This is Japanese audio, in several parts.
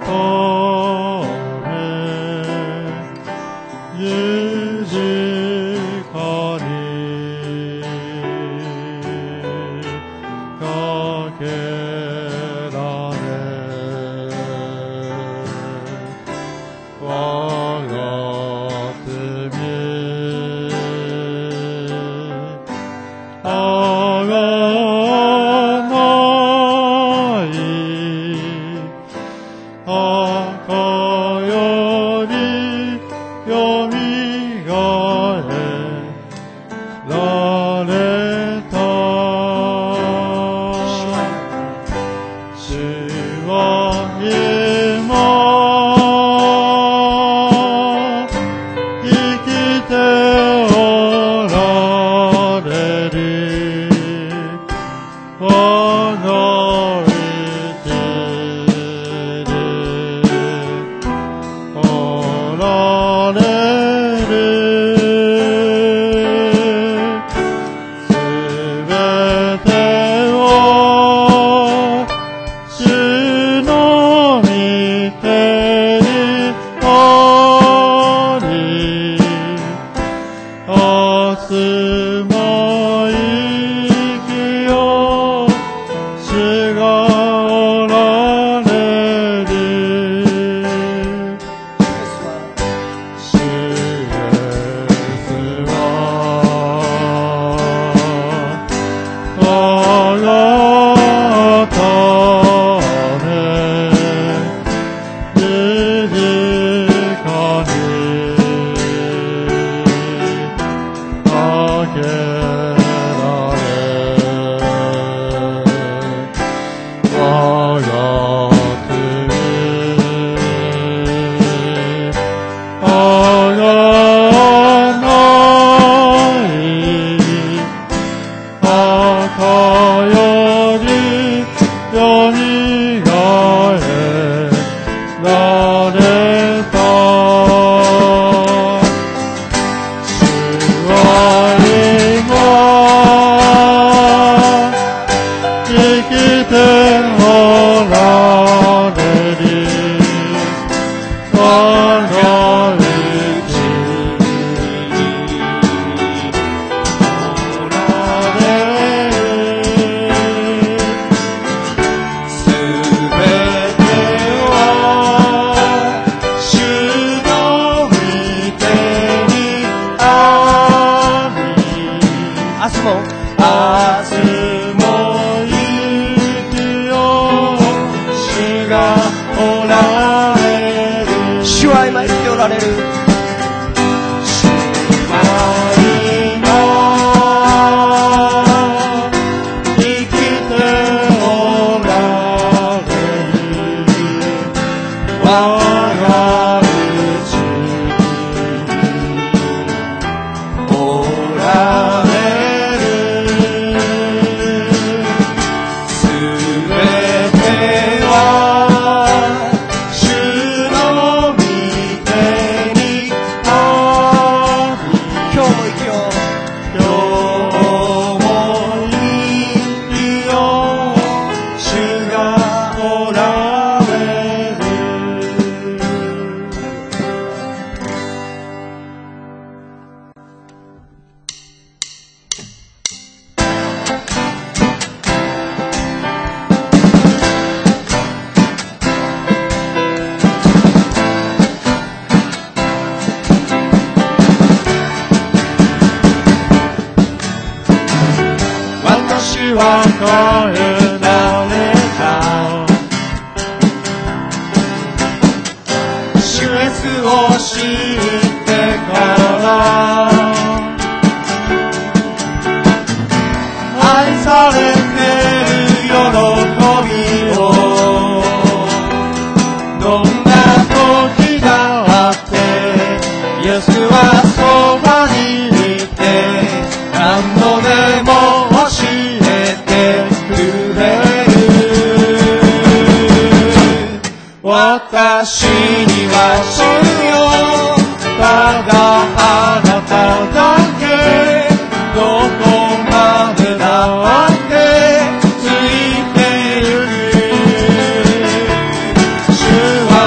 主は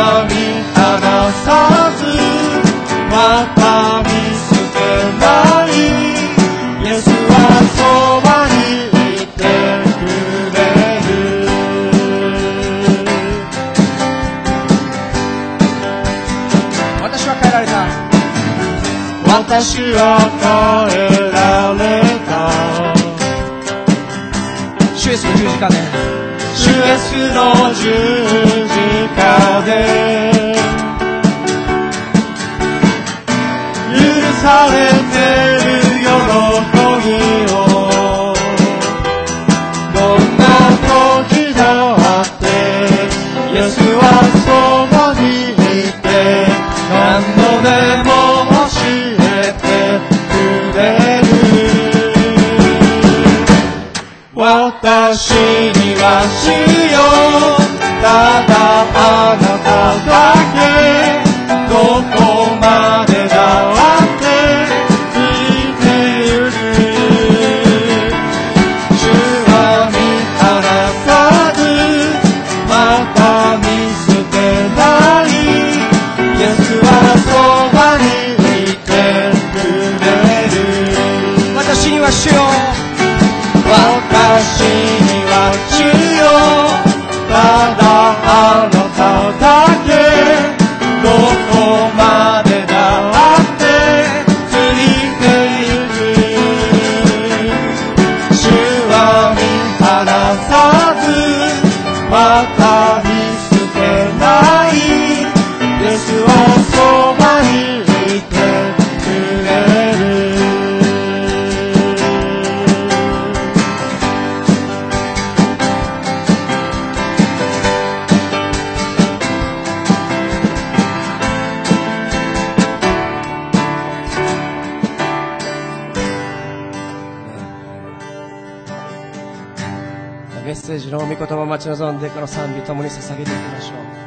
私は変えられた。 主イエスの十字架で、 主イエスの十字架で許されてる喜びを、どんな時だってイエスはそばにいて、何度でも教えてくれる。私には主よ、ただあなただけ、どこまでだってついてゆく。主は見放さず、また見捨てない。イエスはそばにいてくれる。 私には主よ、 私には主よ、ただあなただけ、どこまでだってついてゆく。主は見放さず、また見捨てない。イエスはそばにいてくれる。 メッセージの御言葉を待ち望んで、この賛美ともに捧げていきましょう。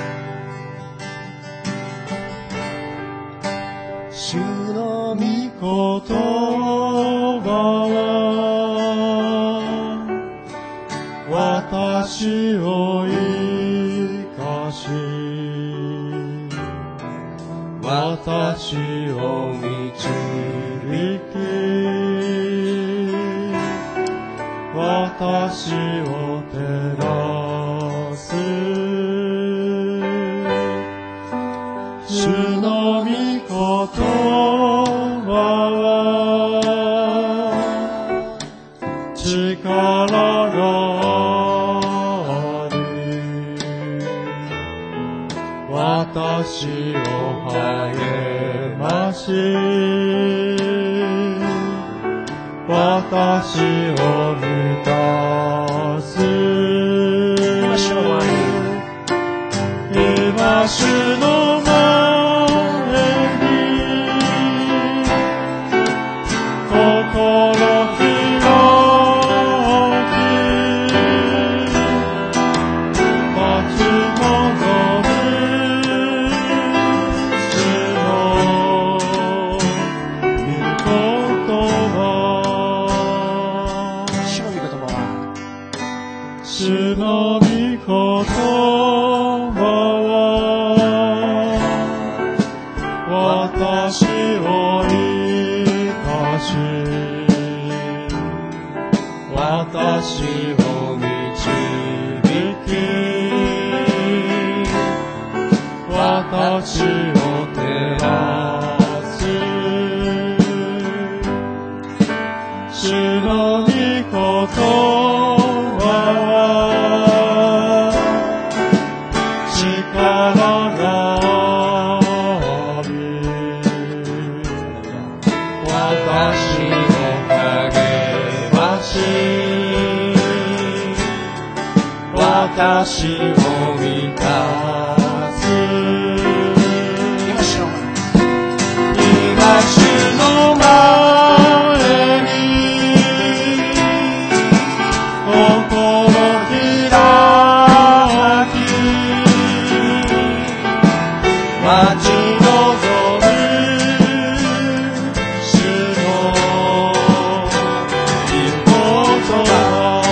主の御言葉は私を生かし、私を導き、私を照らす。主の御言葉は力がある。私を励まし、私を満たす。今主の前に心開き、待ち望む主の御言葉。 主の御言葉は、 主の御言葉は私を生かし、私を導き、私を照らす。主の御言葉は力がある。私を励まし、私を満たす。今主の前に心開き、待ち望む主の御言葉。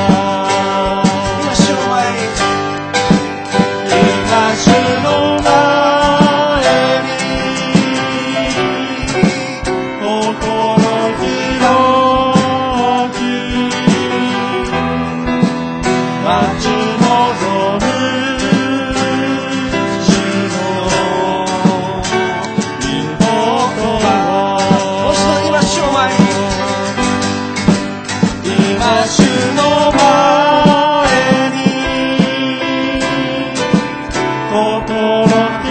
今主の前に心開き、待ち望む主の御言心